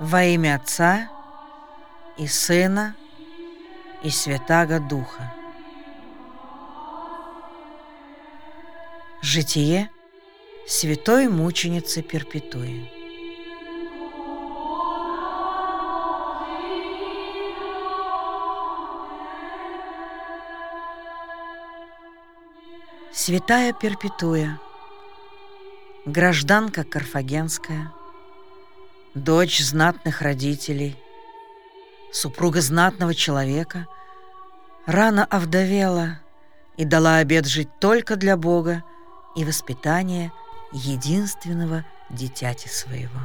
Во имя Отца и Сына и Святаго Духа. Житие святой мученицы Перпетуи. Святая Перпетуя, гражданка карфагенская, дочь знатных родителей, супруга знатного человека, рано овдовела и дала обет жить только для Бога и воспитания единственного дитяти своего.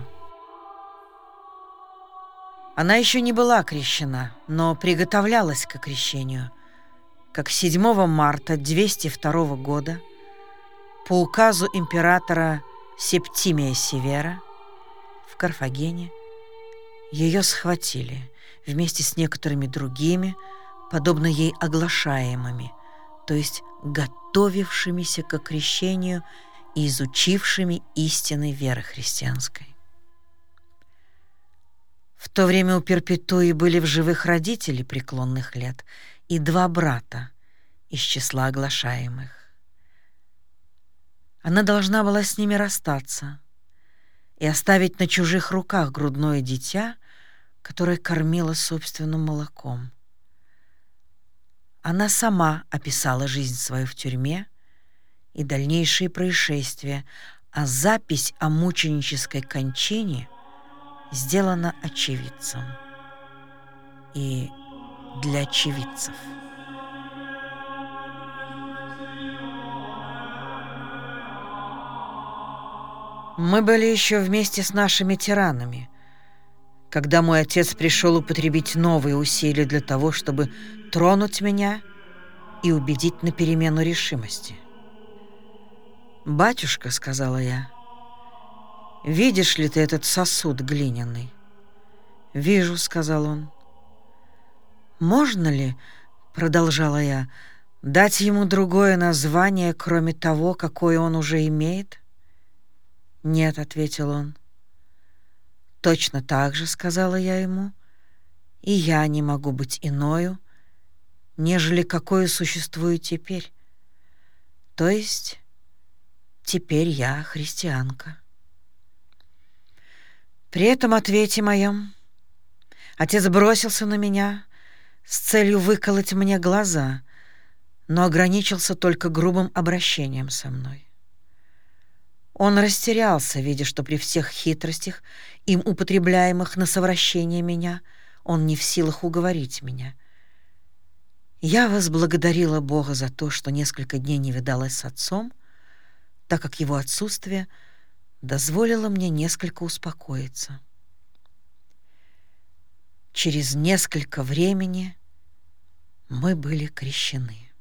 Она еще не была крещена, но приготовлялась к крещению, как 7 марта 202 года по указу императора Септимия Севера в Карфагене ее схватили вместе с некоторыми другими, подобно ей оглашаемыми, то есть готовившимися к крещению и изучившими истины веры христианской. В то время у Перпетуи были в живых родители преклонных лет и 2 брата из числа оглашаемых. Она должна была с ними расстаться и оставить на чужих руках грудное дитя, которое кормило собственным молоком. Она сама описала жизнь свою в тюрьме и дальнейшие происшествия, а запись о мученической кончине сделана очевидцем и для очевидцев. Мы были еще вместе с нашими тиранами, когда мой отец пришел употребить новые усилия для того, чтобы тронуть меня и убедить на перемену решимости. «Батюшка», — сказала я, — «видишь ли ты этот сосуд глиняный?» «Вижу», — сказал он. «Можно ли, — продолжала я, — дать ему другое название, кроме того, какое он уже имеет?» «Нет», — ответил он. «Точно так же, — сказала я ему, — и я не могу быть иною, нежели какое существую теперь. То есть теперь я христианка». При этом ответе моем отец бросился на меня с целью выколоть мне глаза, но ограничился только грубым обращением со мной. Он растерялся, видя, что при всех хитростях, им употребляемых на совращение меня, он не в силах уговорить меня. Я возблагодарила Бога за то, что несколько дней не видалась с отцом, так как его отсутствие дозволило мне несколько успокоиться. Через несколько времени мы были крещены.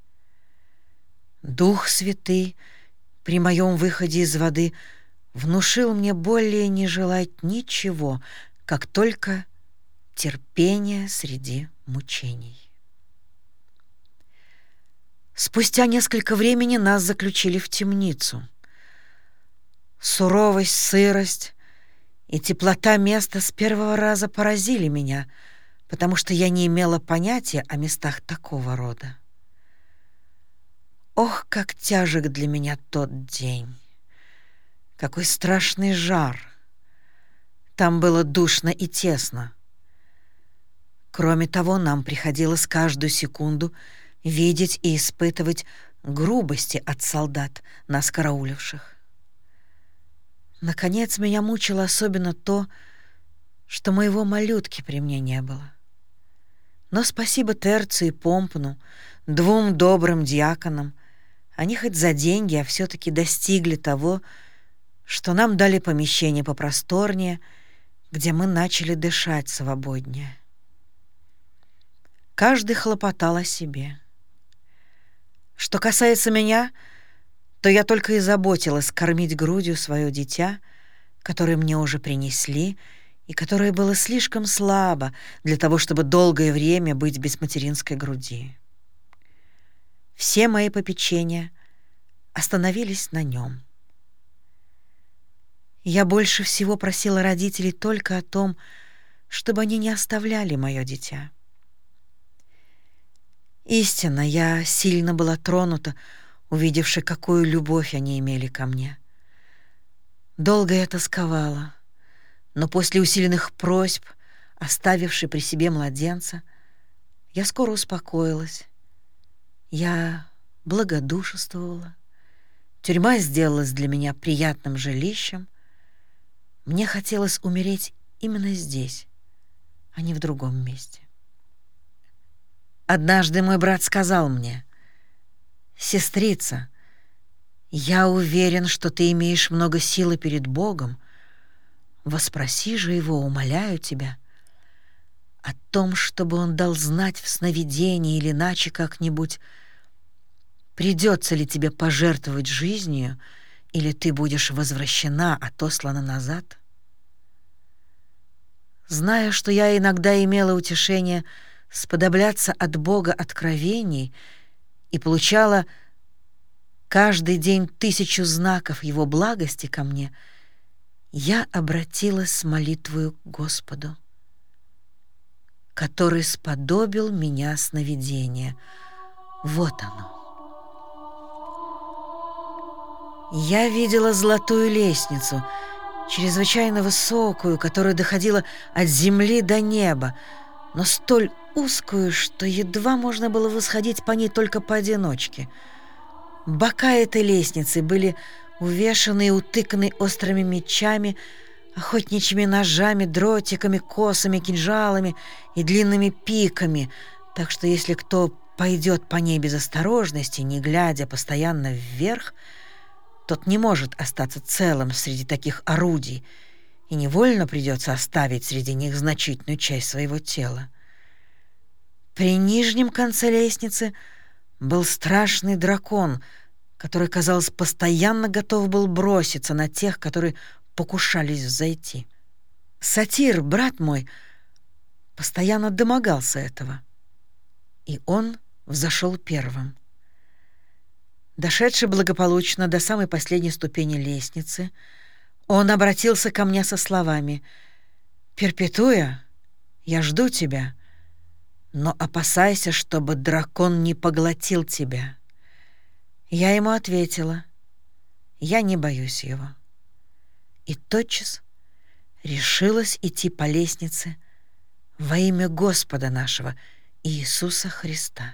Дух Святый при моем выходе из воды внушил мне более не желать ничего, как только терпение среди мучений. Спустя несколько времени нас заключили в темницу. Суровость, сырость и теплота места с первого раза поразили меня, потому что я не имела понятия о местах такого рода. Ох, как тяжек для меня тот день! Какой страшный жар! Там было душно и тесно. Кроме того, нам приходилось каждую секунду видеть и испытывать грубости от солдат, нас карауливших. Наконец, меня мучило особенно то, что моего малютки при мне не было. Но спасибо Терцию и Помпону, 2 добрым дьяконам, они хоть за деньги, а все-таки достигли того, что нам дали помещение попросторнее, где мы начали дышать свободнее. Каждый хлопотал о себе. Что касается меня, то я только и заботилась кормить грудью свое дитя, которое мне уже принесли и которое было слишком слабо для того, чтобы долгое время быть без материнской груди. Все мои попечения остановились на нем. Я больше всего просила родителей только о том, чтобы они не оставляли мое дитя. Истинно, я сильно была тронута, увидевши, какую любовь они имели ко мне. Долго я тосковала, но после усиленных просьб, оставивши при себе младенца, я скоро успокоилась. Я благодушествовала. Тюрьма сделалась для меня приятным жилищем. Мне хотелось умереть именно здесь, а не в другом месте. Однажды мой брат сказал мне: «Сестрица, я уверен, что ты имеешь много силы перед Богом. Воспроси же Его, умоляю тебя, о том, чтобы Он дал знать в сновидении или иначе как-нибудь, придется ли тебе пожертвовать жизнью, или ты будешь возвращена, отослана назад». Зная, что я иногда имела утешение сподобляться от Бога откровений и получала каждый день 1000 знаков Его благости ко мне, я обратилась с молитвою к Господу, который сподобил меня сновидения. Вот оно. Я видела золотую лестницу, чрезвычайно высокую, которая доходила от земли до неба, но столь узкую, что едва можно было восходить по ней только поодиночке. Бока этой лестницы были увешаны и утыканы острыми мечами, охотничьими ножами, дротиками, косами, кинжалами и длинными пиками, так что если кто пойдет по ней без осторожности, не глядя постоянно вверх, тот не может остаться целым среди таких орудий, и невольно придется оставить среди них значительную часть своего тела. При нижнем конце лестницы был страшный дракон, который, казалось, постоянно готов был броситься на тех, которые покушались взойти. Сатир, брат мой, постоянно домогался этого, и он взошел первым. Дошедший благополучно до самой последней ступени лестницы, он обратился ко мне со словами: «Перпетуя, я жду тебя, но опасайся, чтобы дракон не поглотил тебя». Я ему ответила: «Я не боюсь его». И тотчас решилась идти по лестнице во имя Господа нашего Иисуса Христа.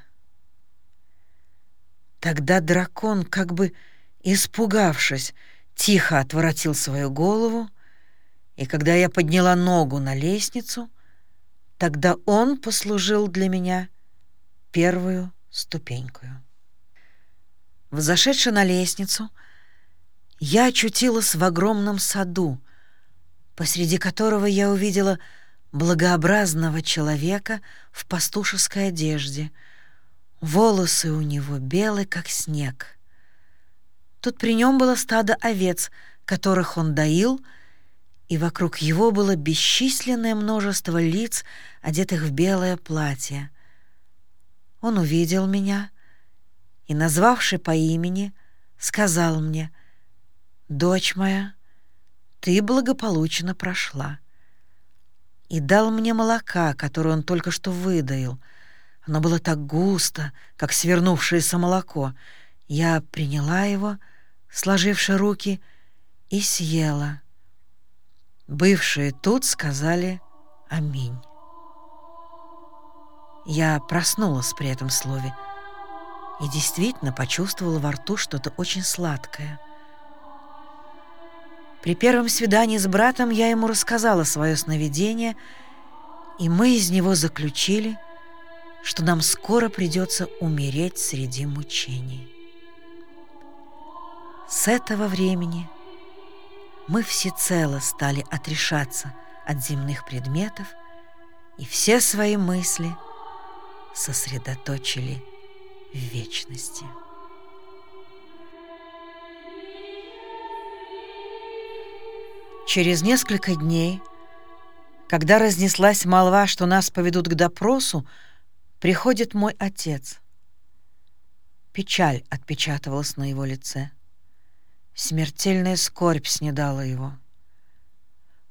Тогда дракон, как бы испугавшись, тихо отворотил свою голову, и когда я подняла ногу на лестницу, тогда он послужил для меня первую ступенькою. Взошедши на лестницу, я очутилась в огромном саду, посреди которого я увидела благообразного человека в пастушеской одежде. Волосы у него белы, как снег. Тут при нем было стадо овец, которых он доил, и вокруг его было бесчисленное множество лиц, одетых в белое платье. Он увидел меня и, назвавши по имени, сказал мне: «Дочь моя, ты благополучно прошла», и дал мне молока, которое он только что выдоил. Оно было так густо, как свернувшееся молоко. Я приняла его, сложивши руки, и съела. Бывшие тут сказали «Аминь». Я проснулась при этом слове и действительно почувствовала во рту что-то очень сладкое. При первом свидании с братом я ему рассказала свое сновидение, и мы из него заключили, что нам скоро придется умереть среди мучений. С этого времени мы всецело стали отрешаться от земных предметов и все свои мысли сосредоточили в вечности. Через несколько дней, когда разнеслась молва, что нас поведут к допросу, приходит мой отец. Печаль отпечатывалась на его лице. Смертельная скорбь снедала его.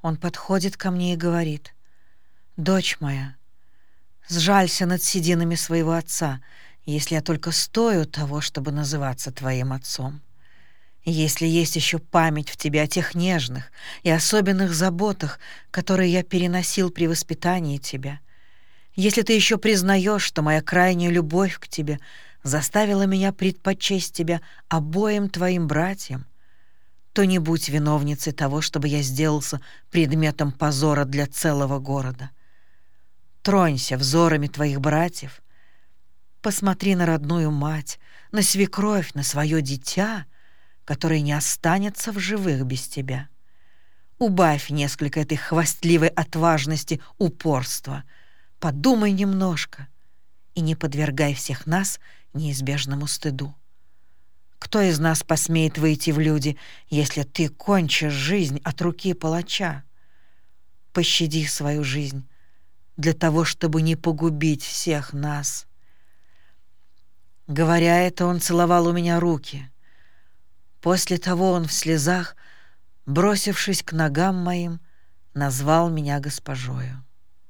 Он подходит ко мне и говорит: «Дочь моя, сжалься над сединами своего отца, если я только стою того, чтобы называться твоим отцом. Если есть еще память в тебе о тех нежных и особенных заботах, которые я переносил при воспитании тебя, если ты еще признаешь, что моя крайняя любовь к тебе заставила меня предпочесть тебя обоим твоим братьям, то не будь виновницей того, чтобы я сделался предметом позора для целого города. Тронься взорами твоих братьев, посмотри на родную мать, на свекровь, на свое дитя, которое не останется в живых без тебя. Убавь несколько этой хвастливой отважности, упорства. Подумай немножко и не подвергай всех нас неизбежному стыду. Кто из нас посмеет выйти в люди, если ты кончишь жизнь от руки палача? Пощади свою жизнь для того, чтобы не погубить всех нас». Говоря это, он целовал у меня руки. После того он в слезах, бросившись к ногам моим, назвал меня госпожою.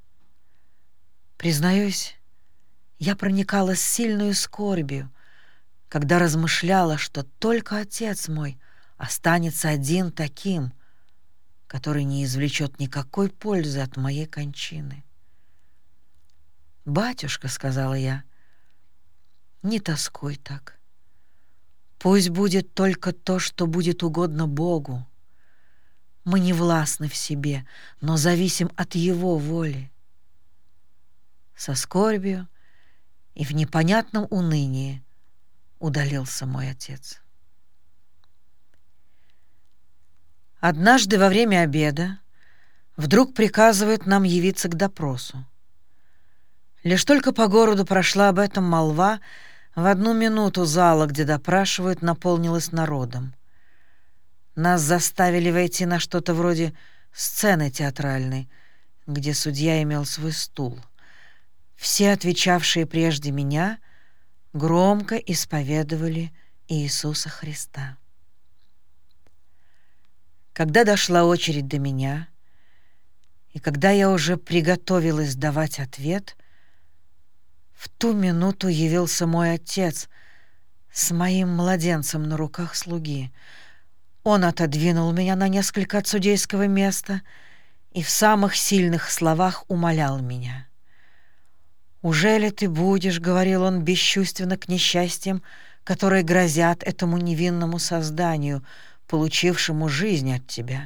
Признаюсь, я проникалась сильную скорбью, когда размышляла, что только отец мой останется один таким, который не извлечет никакой пользы от моей кончины. «Батюшка, — сказала я, — не тоскуй так. Пусть будет только то, что будет угодно Богу. Мы не властны в себе, но зависим от Его воли». Со скорбью и в непонятном унынии удалился мой отец. Однажды во время обеда вдруг приказывают нам явиться к допросу. Лишь только по городу прошла об этом молва, в одну минуту зала, где допрашивают, наполнилась народом. Нас заставили войти на что-то вроде сцены театральной, где судья имел свой стул. Все, отвечавшие прежде меня, громко исповедовали Иисуса Христа. Когда дошла очередь до меня, и когда я уже приготовилась давать ответ, в ту минуту явился мой отец с моим младенцем на руках слуги. Он отодвинул меня на несколько от судейского места и в самых сильных словах умолял меня. «Ужели ты будешь, — говорил он бесчувственно, — к несчастьям, которые грозят этому невинному созданию, получившему жизнь от тебя?»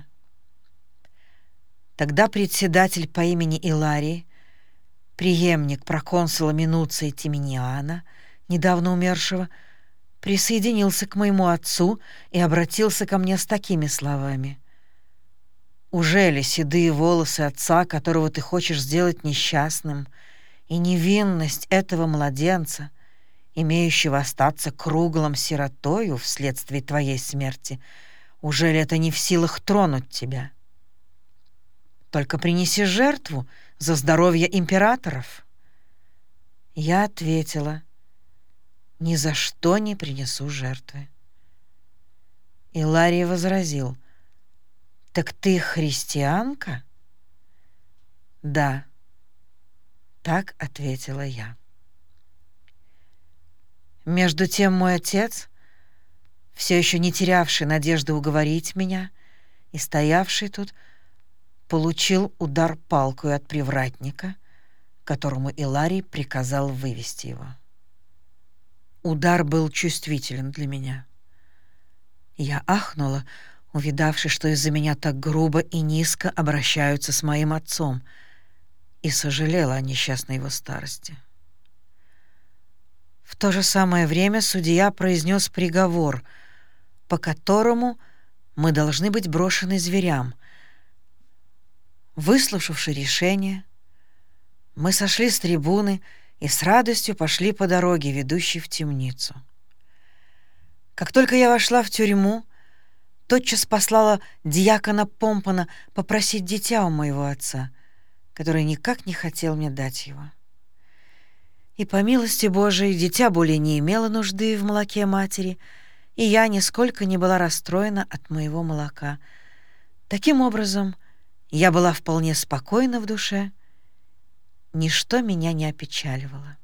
Тогда председатель по имени Иларий, преемник проконсула Минуция Тиминиана, недавно умершего, присоединился к моему отцу и обратился ко мне с такими словами: «Ужели седые волосы отца, которого ты хочешь сделать несчастным, и невинность этого младенца, имеющего остаться круглым сиротою вследствие твоей смерти, ужели это не в силах тронуть тебя? Только принеси жертву за здоровье императоров». Я ответила: «Ни за что не принесу жертвы». Иларий возразил: «Так ты христианка?» «Да», — так ответила я. Между тем мой отец, все еще не терявший надежды уговорить меня и стоявший тут, получил удар палкой от привратника, которому Иларий приказал вывести его. Удар был чувствителен для меня. Я ахнула, увидавши, что из-за меня так грубо и низко обращаются с моим отцом, и сожалела о несчастной его старости. В то же самое время судья произнес приговор, по которому мы должны быть брошены зверям. Выслушавши решение, мы сошли с трибуны и с радостью пошли по дороге, ведущей в темницу. Как только я вошла в тюрьму, тотчас послала дьякона Помпона попросить дитя у моего отца, который никак не хотел мне дать его. И по милости Божией дитя более не имело нужды в молоке матери, и я нисколько не была расстроена от моего молока. Таким образом, Я была вполне спокойна в душе, ничто меня не опечаливало.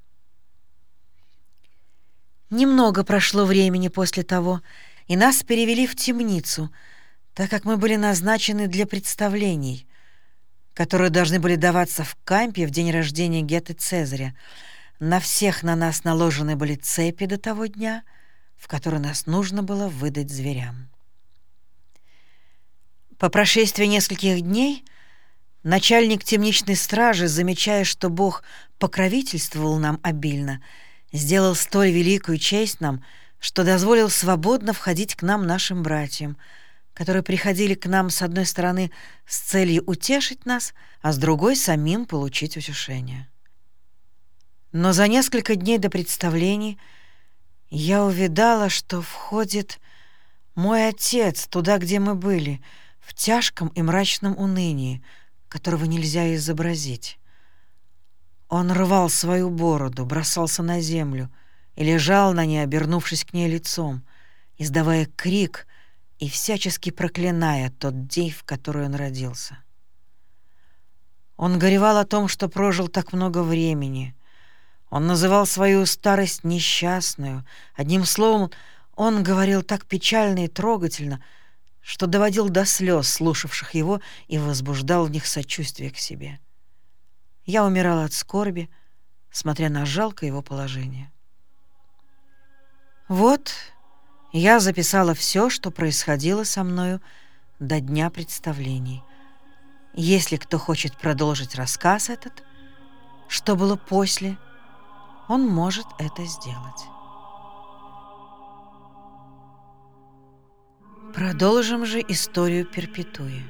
Немного прошло времени после того, и нас перевели в темницу, так как мы были назначены для представлений, которые должны были даваться в кампе в день рождения Гетты Цезаря. На всех на нас наложены были цепи до того дня, в который нас нужно было выдать зверям. По прошествии нескольких дней начальник темничной стражи, замечая, что Бог покровительствовал нам обильно, сделал столь великую честь нам, что дозволил свободно входить к нам нашим братьям, которые приходили к нам с одной стороны с целью утешить нас, а с другой — самим получить утешение. Но за несколько дней до представлений я увидала, что входит мой отец туда, где мы были, в тяжком и мрачном унынии, которого нельзя изобразить. Он рвал свою бороду, бросался на землю и лежал на ней, обернувшись к ней лицом, издавая крик и всячески проклиная тот день, в который он родился. Он горевал о том, что прожил так много времени. Он называл свою старость несчастную. Одним словом, он говорил так печально и трогательно, что доводил до слез слушавших его и возбуждал в них сочувствие к себе. Я умирала от скорби, смотря на жалкое его положение. Вот я записала все, что происходило со мною до дня представлений. Если кто хочет продолжить рассказ этот, что было после, он может это сделать. Продолжим же историю Перпетуи.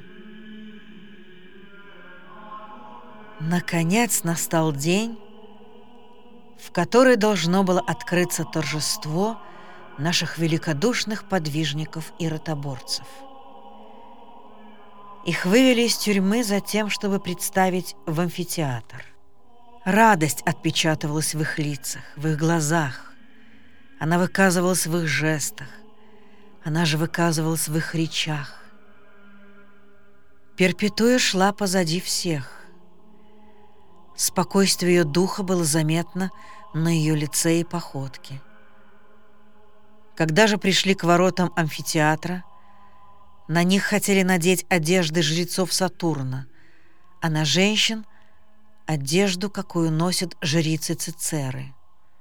Наконец настал день, в который должно было открыться торжество наших великодушных подвижников и ротоборцев. Их вывели из тюрьмы за тем, чтобы представить в амфитеатр. Радость отпечатывалась в их лицах, в их глазах. Она выказывалась в их жестах. Она же выказывалась в их речах. Перпетуя шла позади всех. Спокойствие ее духа было заметно на ее лице и походке. Когда же пришли к воротам амфитеатра, на них хотели надеть одежды жрецов Сатурна, а на женщин — одежду, какую носят жрицы Цицеры.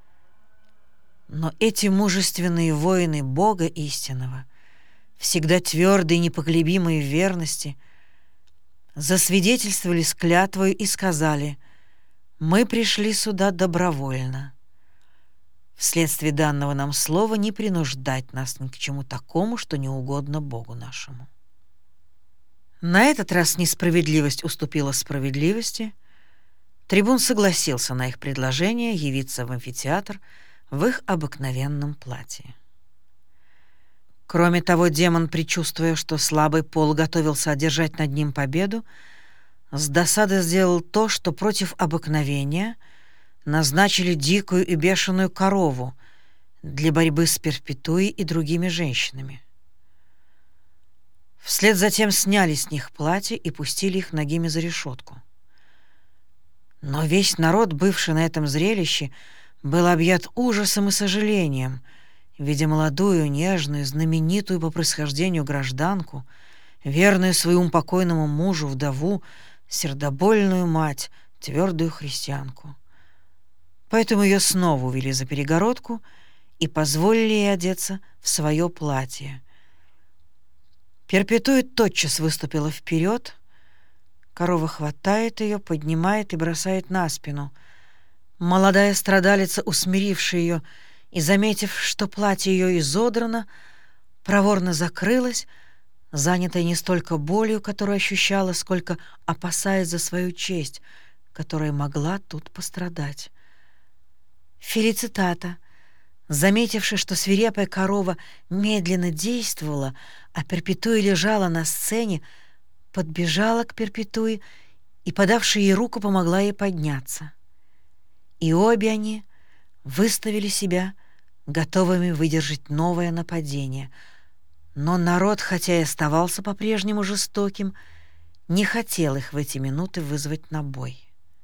Но эти мужественные воины Бога истинного, всегда твердые и непоколебимые в верности, засвидетельствовали с клятвою и сказали: «Мы пришли сюда добровольно. Вследствие данного нам слова не принуждать нас ни к чему такому, что не угодно Богу нашему». На этот раз несправедливость уступила справедливости. Трибун согласился на их предложение явиться в амфитеатр в их обыкновенном платье. Кроме того, демон, предчувствуя, что слабый пол готовился одержать над ним победу, с досады сделал то, что против обыкновения назначили дикую и бешеную корову для борьбы с Перпетуей и другими женщинами. Вслед за тем сняли с них платья и пустили их нагими за решетку. Но весь народ, бывший на этом зрелище, был объят ужасом и сожалением, видя молодую, нежную, знаменитую по происхождению гражданку, верную своему покойному мужу вдову, сердобольную мать, твердую христианку. Поэтому ее снова увели за перегородку и позволили ей одеться в свое платье. Перпетуя тотчас выступила вперед. Корова хватает ее, поднимает и бросает на спину. Молодая страдалица, усмирившая ее и заметив, что платье ее изодрано, проворно закрылась, занятая не столько болью, которую ощущала, сколько опасаясь за свою честь, которая могла тут пострадать. Фелицитата, заметивши, что свирепая корова медленно действовала, а Перпетуя лежала на сцене, подбежала к Перпетуе и, подавши ей руку, помогла ей подняться. И обе они выставили себя готовыми выдержать новое нападение. Но народ, хотя и оставался по-прежнему жестоким, не хотел их в эти минуты вызвать на бой.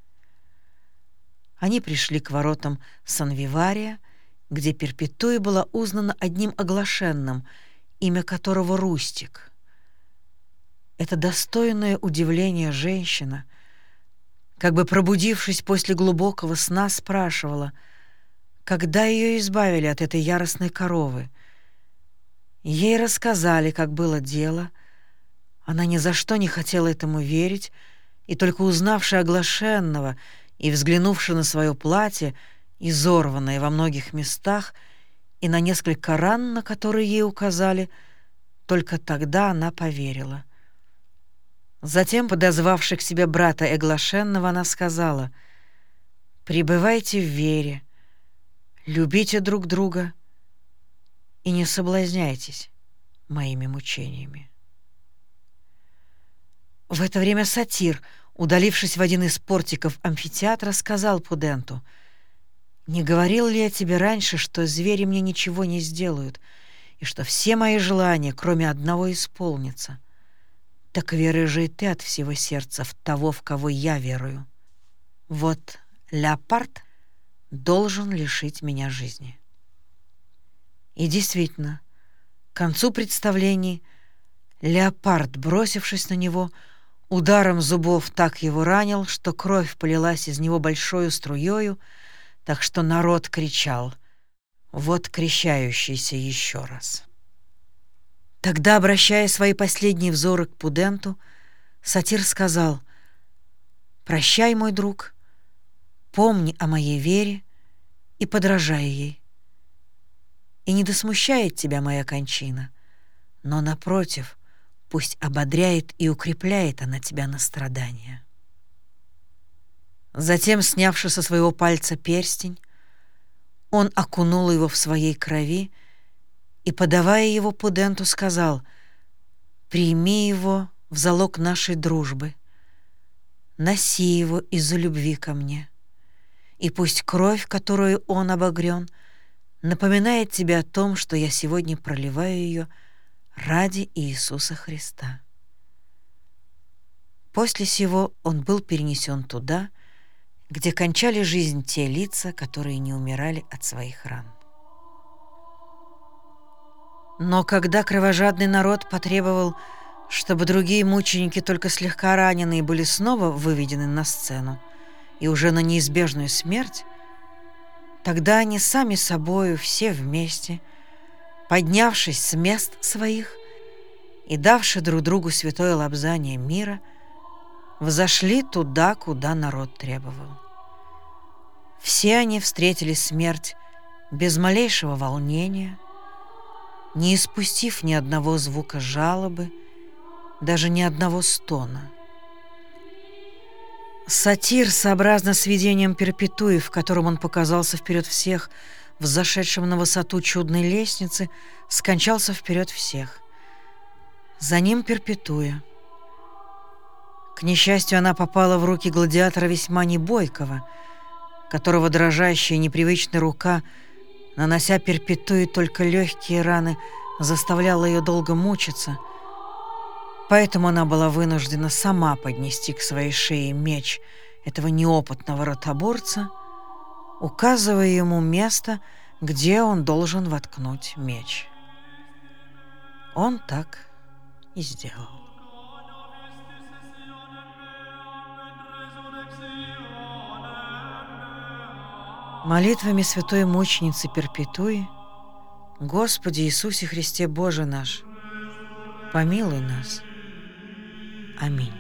Они пришли к воротам Сан-Вивария, где Перпетуя была узнана одним оглашенным, имя которого Рустик. Эта достойная удивления женщина, как бы пробудившись после глубокого сна, спрашивала, когда ее избавили от этой яростной коровы. Ей рассказали, как было дело. Она ни за что не хотела этому верить, и только узнавши оглашенного и взглянувши на свое платье, изорванное во многих местах, и на несколько ран, на которые ей указали, только тогда она поверила. Затем, подозвавши к себе брата оглашенного, она сказала: «Пребывайте в вере, любите друг друга и не соблазняйтесь моими мучениями». В это время сатир, удалившись в один из портиков амфитеатра, сказал Пуденту: «Не говорил ли я тебе раньше, что звери мне ничего не сделают, и что все мои желания, кроме одного, исполнятся? Так веруй же и ты от всего сердца в того, в кого я верую. Вот леопард должен лишить меня жизни». И действительно, к концу представлений леопард, бросившись на него, ударом зубов так его ранил, что кровь полилась из него большою струёю, так что народ кричал: «Вот крещающийся еще раз». Тогда, обращая свои последние взоры к Пуденту, сатир сказал: «Прощай, мой друг, помни о моей вере и подражай ей. И не досмущает тебя моя кончина, но, напротив, пусть ободряет и укрепляет она тебя на страдания». Затем, снявши со своего пальца перстень, он окунул его в своей крови и, подавая его Пуденту, сказал: «Прими его в залог нашей дружбы, носи его из-за любви ко мне, и пусть кровь, которую он обогрен, напоминает тебе о том, что я сегодня проливаю ее ради Иисуса Христа». После сего он был перенесен туда, где кончали жизнь те лица, которые не умирали от своих ран. Но когда кровожадный народ потребовал, чтобы другие мученики, только слегка раненые, были снова выведены на сцену и уже на неизбежную смерть, тогда они сами собою все вместе, поднявшись с мест своих и давши друг другу святое лобзание мира, взошли туда, куда народ требовал. Все они встретили смерть без малейшего волнения, не испустив ни одного звука жалобы, даже ни одного стона. Сатир, сообразно с видением Перпетуи, в котором он показался вперед всех, взошедшим на высоту чудной лестницы, скончался вперед всех. За ним Перпетуя. К несчастью, она попала в руки гладиатора весьма небойкого, которого дрожащая непривычная рука, нанося Перпетуе только легкие раны, заставляла ее долго мучиться. Поэтому она была вынуждена сама поднести к своей шее меч этого неопытного ротоборца, указывая ему место, где он должен воткнуть меч. Он так и сделал. Молитвами святой мученицы Перпетуи: Господи Иисусе Христе Боже наш, помилуй нас. Аминь.